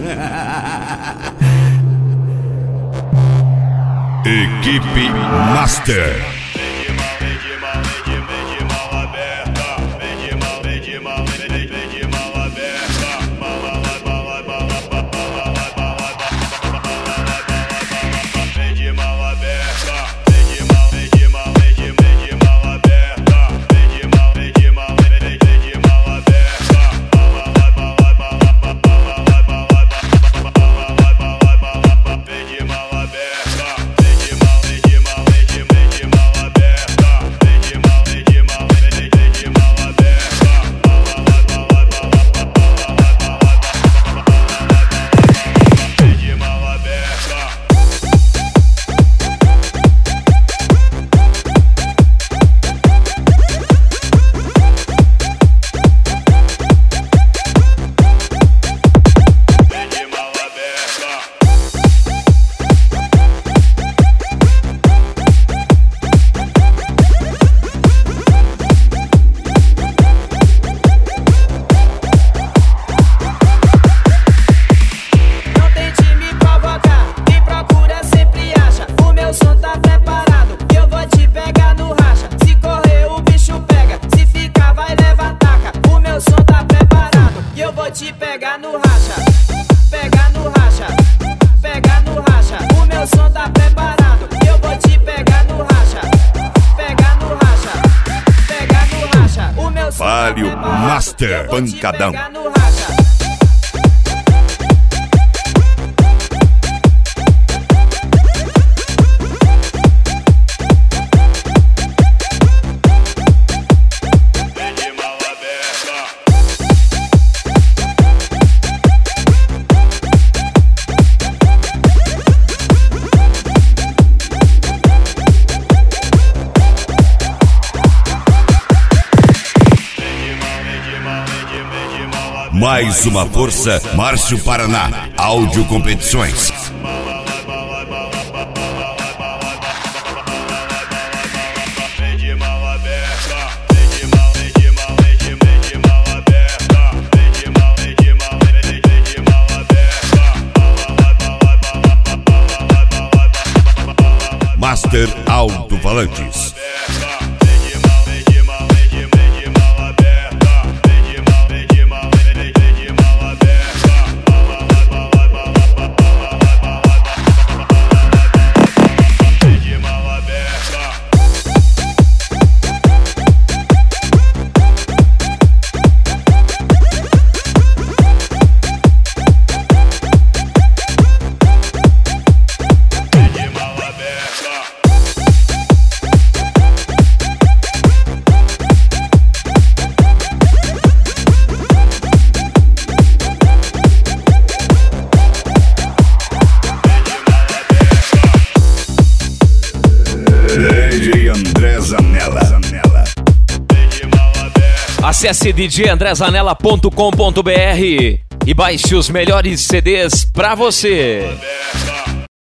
Equipe Master. Te pegar no racha, pegar no racha, pegar no racha. O meu som tá preparado, eu vou te pegar no racha, pegar no racha, pegar no racha. O meu som Palio tá preparado, Master eu vou te Pancadão. pegar no racha. Mais uma força, Márcio Paraná, Áudio Competições. Master Alto-Falantes. Acesse djandrezanella.com.br e baixe os melhores CDs pra você.